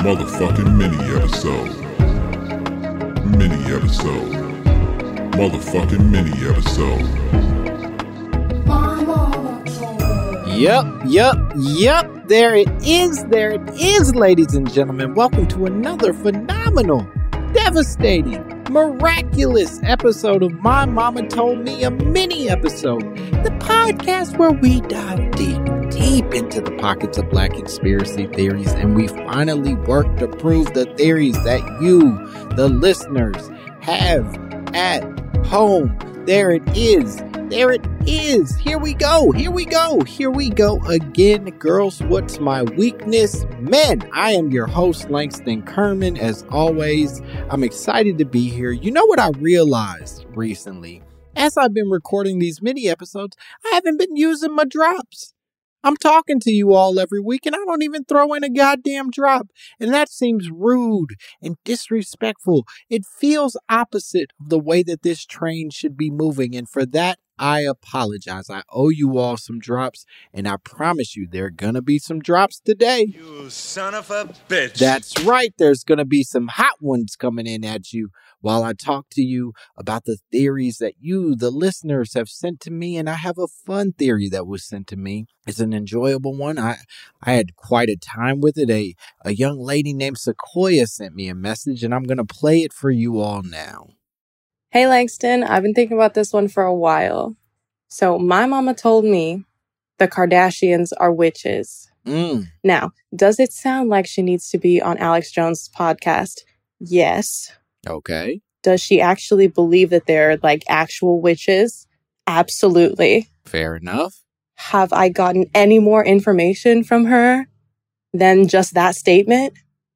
Motherfucking mini episode. Mini episode. Motherfucking mini episode. Yep. There it is, ladies and gentlemen. Welcome to another phenomenal, devastating, miraculous episode of My Mama Told Me, a mini episode. The podcast where we dive deep into the pockets of black conspiracy theories, and we finally work to prove the theories that you, the listeners, have at home. There it is. Here we go again. Girls, what's my weakness? Men, I am your host, Langston Kerman. As always, I'm excited to be here. You know what I realized recently? As I've been recording these mini episodes, I haven't been using my drops. I'm talking to you all every week, and I don't even throw in a goddamn drop. And that seems rude and disrespectful. It feels opposite of the way that this train should be moving. And for that, I apologize. I owe you all some drops, and I promise you there are going to be some drops today. You son of a bitch. That's right. There's going to be some hot ones coming in at you while I talk to you about the theories that you, the listeners, have sent to me. And I have a fun theory that was sent to me. It's an enjoyable one. I had quite a time with it. A young lady named Sequoia sent me a message, and I'm going to play it for you all now. Hey, Langston, I've been thinking about this one for a while. So my mama told me the Kardashians are witches. Now, does it sound like she needs to be on Alex Jones' podcast? Yes. Okay. Does she actually believe that they're like actual witches? Absolutely. Fair enough. Have I gotten any more information from her than just that statement?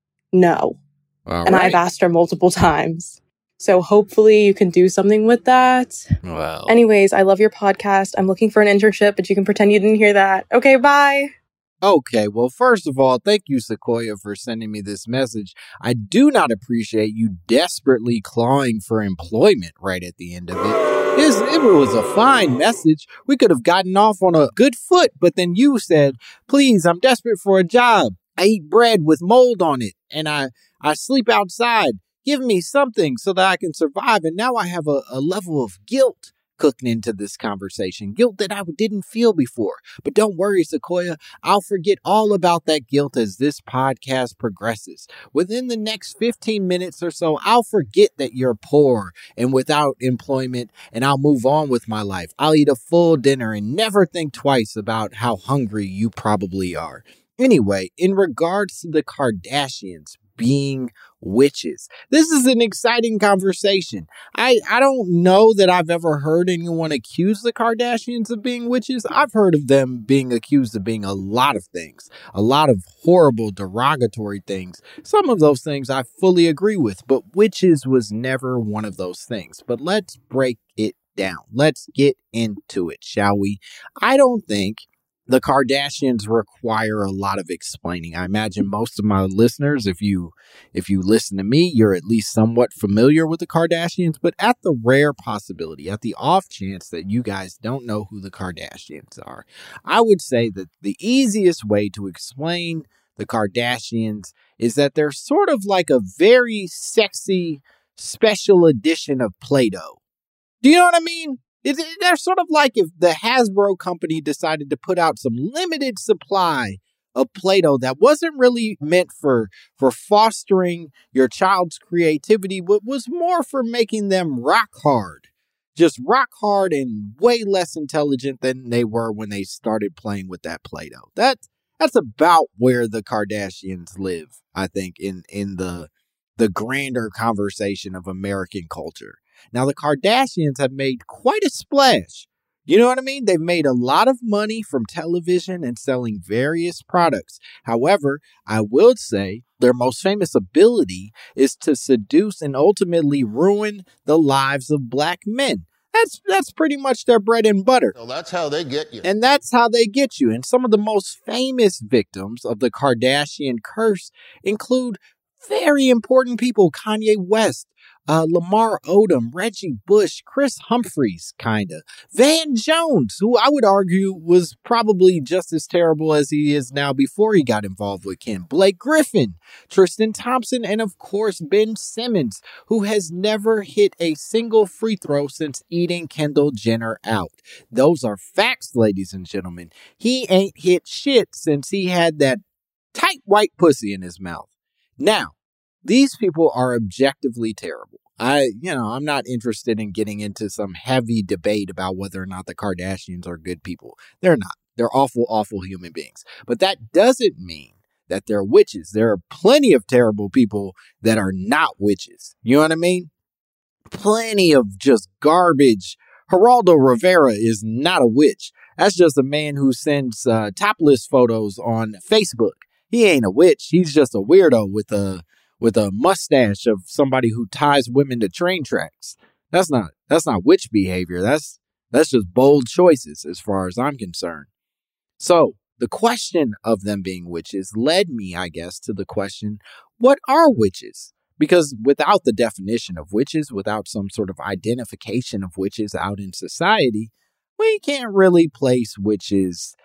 No. All and right. I've asked her multiple times. So hopefully you can do something with that. Well. Anyways, I love your podcast. I'm looking for an internship, but you can pretend you didn't hear that. Okay, bye. Okay, well, first of all, thank you, Sequoia, for sending me this message. I do not appreciate you desperately clawing for employment right at the end of it. It was a fine message. We could have gotten off on a good foot, but then you said, please, I'm desperate for a job. I eat bread with mold on it, and I sleep outside. Give me something so that I can survive. And now I have a level of guilt cooking into this conversation. Guilt that I didn't feel before. But don't worry, Sequoia. I'll forget all about that guilt as this podcast progresses. Within the next 15 minutes or so, I'll forget that you're poor and without employment, and I'll move on with my life. I'll eat a full dinner and never think twice about how hungry you probably are. Anyway, in regards to the Kardashians being witches, this is an exciting conversation. I don't know that I've ever heard anyone accuse the Kardashians of being witches. I've heard of them being accused of being a lot of things, a lot of horrible, derogatory things. Some of those things I fully agree with, but witches was never one of those things. But let's break it down. Let's get into it, shall we? I don't think the Kardashians require a lot of explaining. I imagine most of my listeners, if you listen to me, you're at least somewhat familiar with the Kardashians. But at the rare possibility, at the off chance that you guys don't know who the Kardashians are, I would say that the easiest way to explain the Kardashians is that they're sort of like a very sexy special edition of Play-Doh. Do you know what I mean? They're sort of like if the Hasbro company decided to put out some limited supply of Play-Doh that wasn't really meant for fostering your child's creativity, but was more for making them rock hard. Just rock hard and way less intelligent than they were when they started playing with that Play-Doh. That's about where the Kardashians live, I think, in the grander conversation of American culture. Now, the Kardashians have made quite a splash. You know what I mean? They've made a lot of money from television and selling various products. However, I will say their most famous ability is to seduce and ultimately ruin the lives of black men. That's pretty much their bread and butter. So that's how they get you. And that's how they get you. And some of the most famous victims of the Kardashian curse include very important people, Kanye West, Lamar Odom, Reggie Bush, Chris Humphries, kinda. Van Jones, who I would argue was probably just as terrible as he is now before he got involved with Kim. Blake Griffin, Tristan Thompson, and of course Ben Simmons, who has never hit a single free throw since eating Kendall Jenner out. Those are facts, ladies and gentlemen. He ain't hit shit since he had that tight white pussy in his mouth. Now, these people are objectively terrible. I'm not interested in getting into some heavy debate about whether or not the Kardashians are good people. They're not. They're awful, awful human beings. But that doesn't mean that they're witches. There are plenty of terrible people that are not witches. You know what I mean? Plenty of just garbage. Geraldo Rivera is not a witch. That's just a man who sends topless photos on Facebook. He ain't a witch. He's just a weirdo with a mustache of somebody who ties women to train tracks. That's not witch behavior. That's just bold choices as far as I'm concerned. So the question of them being witches led me, I guess, to the question, what are witches? Because without the definition of witches, without some sort of identification of witches out in society, we can't really place witches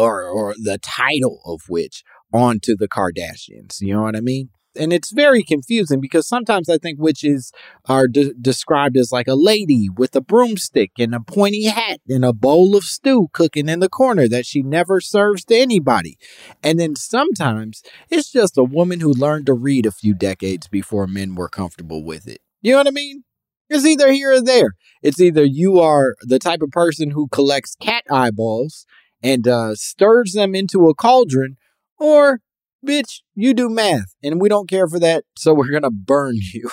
or the title of witch onto the Kardashians. You know what I mean? And it's very confusing because sometimes I think witches are described as like a lady with a broomstick and a pointy hat and a bowl of stew cooking in the corner that she never serves to anybody. And then sometimes it's just a woman who learned to read a few decades before men were comfortable with it. You know what I mean? It's either here or there. It's either you are the type of person who collects cat eyeballs and stirs them into a cauldron, or bitch, you do math, and we don't care for that, so we're going to burn you.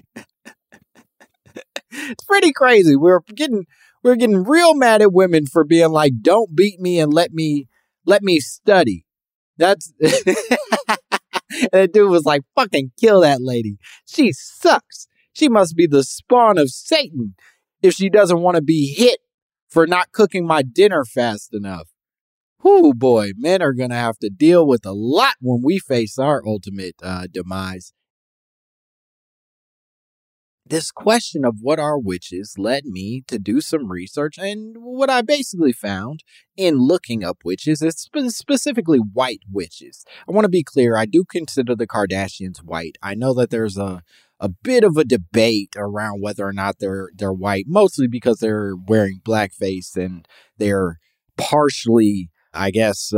It's pretty crazy. We're getting real mad at women for being like, don't beat me and let me study. That's and the dude was like, fucking kill that lady. She sucks. She must be the spawn of Satan if she doesn't want to be hit for not cooking my dinner fast enough. Whoo, boy, men are going to have to deal with a lot when we face our ultimate demise. This question of what are witches led me to do some research, and what I basically found in looking up witches is specifically white witches. I want to be clear, I do consider the Kardashians white. I know that there's a bit of a debate around whether or not they're white, mostly because they're wearing blackface and they're partially, I guess,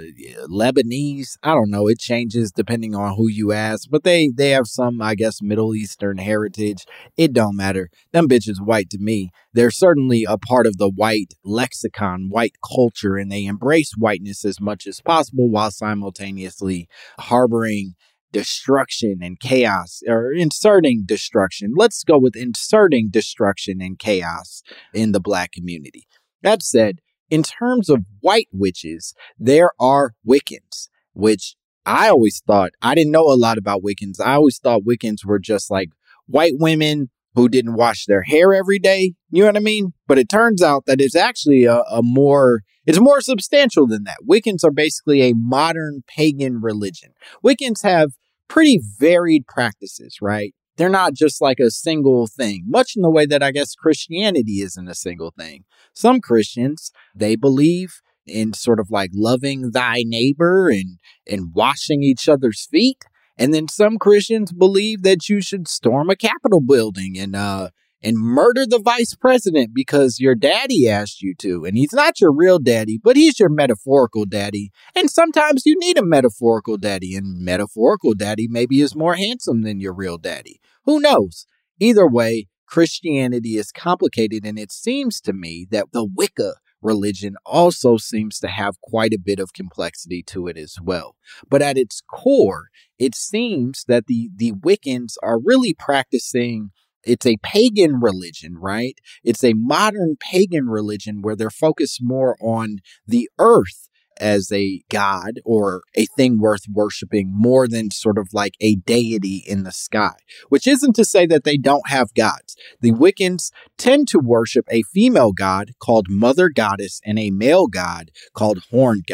Lebanese. I don't know. It changes depending on who you ask, but they have some, I guess, Middle Eastern heritage. It don't matter. Them bitches white to me. They're certainly a part of the white lexicon, white culture, and they embrace whiteness as much as possible while simultaneously harboring destruction and chaos, or inserting destruction. Let's go with inserting destruction and chaos in the black community. That said, in terms of white witches, there are Wiccans, which I always thought, I didn't know a lot about Wiccans. I always thought Wiccans were just like white women who didn't wash their hair every day. You know what I mean? But it turns out that it's actually it's more substantial than that. Wiccans are basically a modern pagan religion. Wiccans have pretty varied practices, right? They're not just like a single thing, much in the way that I guess Christianity isn't a single thing. Some Christians, they believe in sort of like loving thy neighbor and washing each other's feet. And then some Christians believe that you should storm a Capitol building and murder the vice president because your daddy asked you to. And he's not your real daddy, but he's your metaphorical daddy. And sometimes you need a metaphorical daddy, and metaphorical daddy maybe is more handsome than your real daddy. Who knows? Either way, Christianity is complicated, and it seems to me that the Wicca religion also seems to have quite a bit of complexity to it as well. But at its core, it seems that the Wiccans are really practicing. It's a pagan religion, right? It's a modern pagan religion where they're focused more on the earth as a god or a thing worth worshiping more than sort of like a deity in the sky, which isn't to say that they don't have gods. The Wiccans tend to worship a female god called Mother Goddess and a male god called Horned God.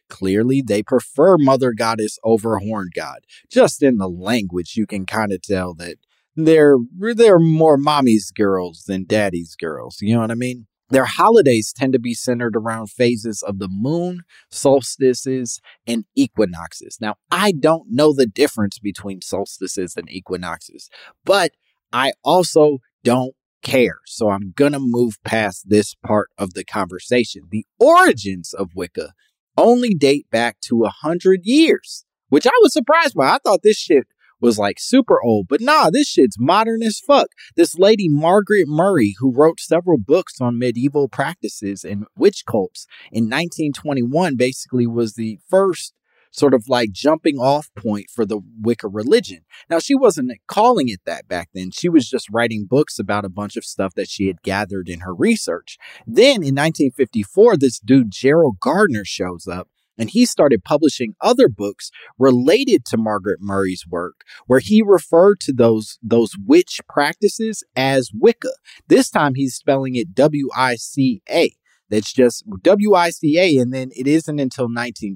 Clearly, they prefer Mother Goddess over Horn God. Just in the language, you can kind of tell that they're more mommy's girls than daddy's girls. You know what I mean? Their holidays tend to be centered around phases of the moon, solstices, and equinoxes. Now, I don't know the difference between solstices and equinoxes, but I also don't care. So I'm going to move past this part of the conversation. The origins of Wicca only date back to 100 years, which I was surprised by. I thought this shit was like super old, but nah, this shit's modern as fuck. This lady, Margaret Murray, who wrote several books on medieval practices and witch cults in 1921, basically was the first sort of like jumping off point for the Wicca religion. Now, she wasn't calling it that back then. She was just writing books about a bunch of stuff that she had gathered in her research. Then in 1954, this dude, Gerald Gardner, shows up. And he started publishing other books related to Margaret Murray's work, where he referred to those witch practices as Wicca. This time he's spelling it W-I-C-A. That's just W-I-C-A. And then it isn't until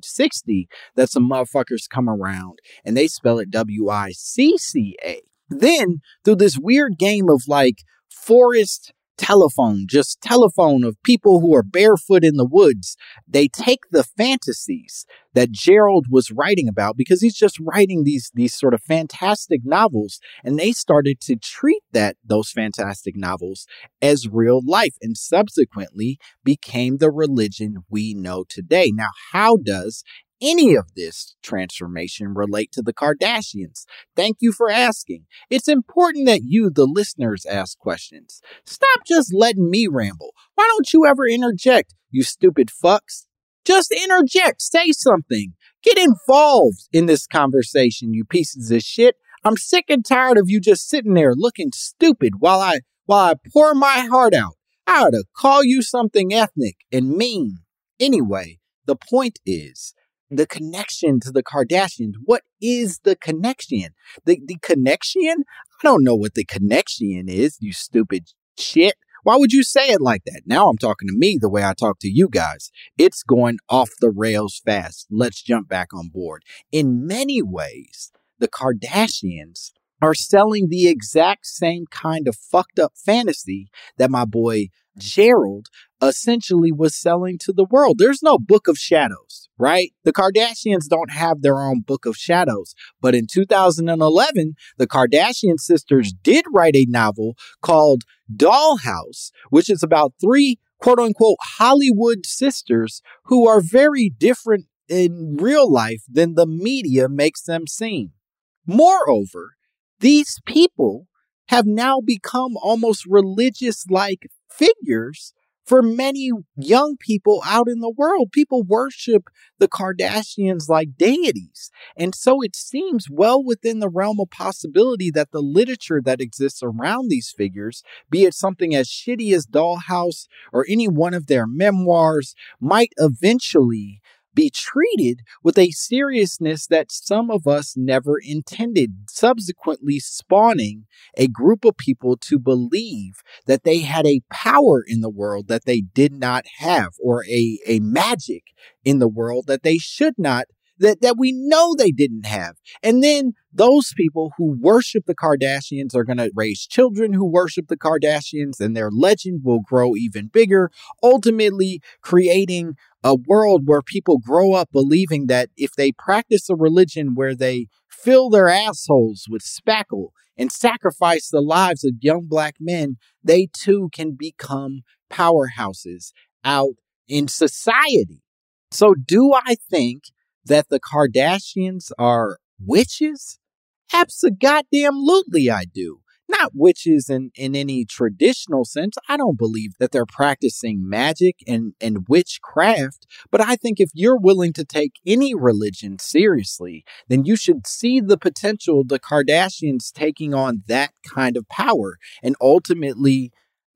1960 that some motherfuckers come around and they spell it W-I-C-C-A. Then through this weird game of like forest telephone of people who are barefoot in the woods, they take the fantasies that Gerald was writing about, because he's just writing these sort of fantastic novels, and they started to treat those fantastic novels as real life, and subsequently became the religion we know today. Now, how does any of this transformation relate to the Kardashians? Thank you for asking. It's important that you, the listeners, ask questions. Stop just letting me ramble. Why don't you ever interject, you stupid fucks? Just interject. Say something. Get involved in this conversation, you pieces of shit. I'm sick and tired of you just sitting there looking stupid while I pour my heart out. I ought to call you something ethnic and mean. Anyway, the point is, the connection to the Kardashians. What is the connection? The connection? I don't know what the connection is, you stupid shit. Why would you say it like that? Now I'm talking to me the way I talk to you guys. It's going off the rails fast. Let's jump back on board. In many ways, the Kardashians are selling the exact same kind of fucked up fantasy that my boy Gerald essentially was selling to the world. There's no Book of Shadows, right? The Kardashians don't have their own Book of Shadows. But in 2011, the Kardashian sisters did write a novel called Dollhouse, which is about three quote unquote Hollywood sisters who are very different in real life than the media makes them seem. Moreover, these people have now become almost religious-like figures for many young people out in the world. People worship the Kardashians like deities. And so it seems well within the realm of possibility that the literature that exists around these figures, be it something as shitty as Dollhouse or any one of their memoirs, might eventually be treated with a seriousness that some of us never intended, subsequently spawning a group of people to believe that they had a power in the world that they did not have, or a magic in the world that they should not, that we know they didn't have. And then those people who worship the Kardashians are going to raise children who worship the Kardashians, and their legend will grow even bigger, ultimately creating a world where people grow up believing that if they practice a religion where they fill their assholes with spackle and sacrifice the lives of young black men, they too can become powerhouses out in society. So do I think that the Kardashians are witches? Abso-goddamn-lutely I do. Not witches in any traditional sense. I don't believe that they're practicing magic and witchcraft. But I think if you're willing to take any religion seriously, then you should see the potential of the Kardashians taking on that kind of power and ultimately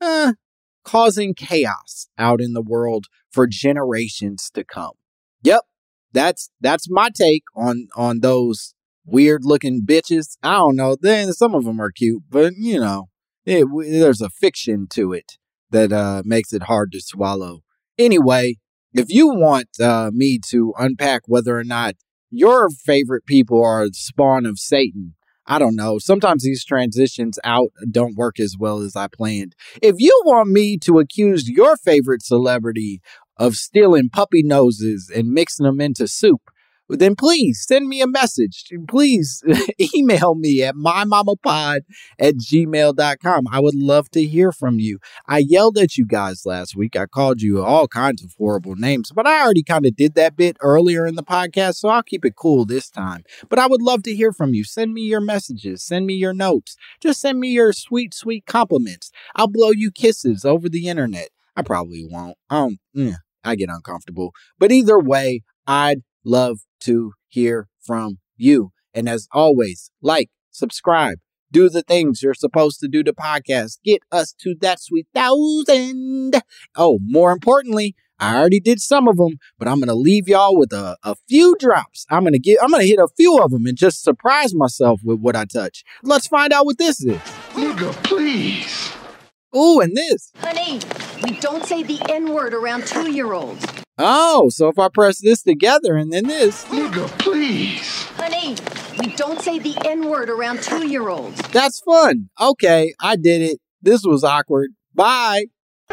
causing chaos out in the world for generations to come. Yep, that's my take on those weird looking bitches. I don't know. Then some of them are cute, but you know, there's a fiction to it that makes it hard to swallow. Anyway, If you want me to unpack whether or not your favorite people are the spawn of Satan, I don't know. Sometimes these transitions out don't work as well as I planned. If you want me to accuse your favorite celebrity of stealing puppy noses and mixing them into soup, then please send me a message. Please email me at mymamapod@gmail.com. I would love to hear from you. I yelled at you guys last week. I called you all kinds of horrible names, but I already kind of did that bit earlier in the podcast, so I'll keep it cool this time. But I would love to hear from you. Send me your messages. Send me your notes. Just send me your sweet, sweet compliments. I'll blow you kisses over the internet. I probably won't. I get uncomfortable. But either way, I'd love to hear from you. And as always, like, subscribe, do the things you're supposed to do to podcasts. Get us to that sweet 1,000. Oh, more importantly, I already did some of them, but I'm going to leave y'all with a few drops. I'm going to hit a few of them and just surprise myself with what I touch. Let's find out what this is. Nigga, please. Ooh, and this. Honey, we don't say the N-word around 2-year-olds. Oh, so if I press this together and then this. Nigga, please. Honey, we don't say the N-word around 2-year-olds. That's fun. Okay, I did it. This was awkward. Bye.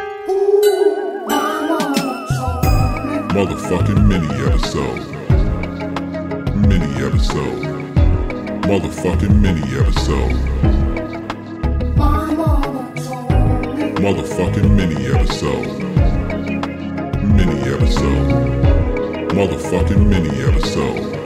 Motherfucking mini episode. Mini episode. Motherfucking mini episode. Motherfucking mini episode. Mini episode. Motherfucking mini episode.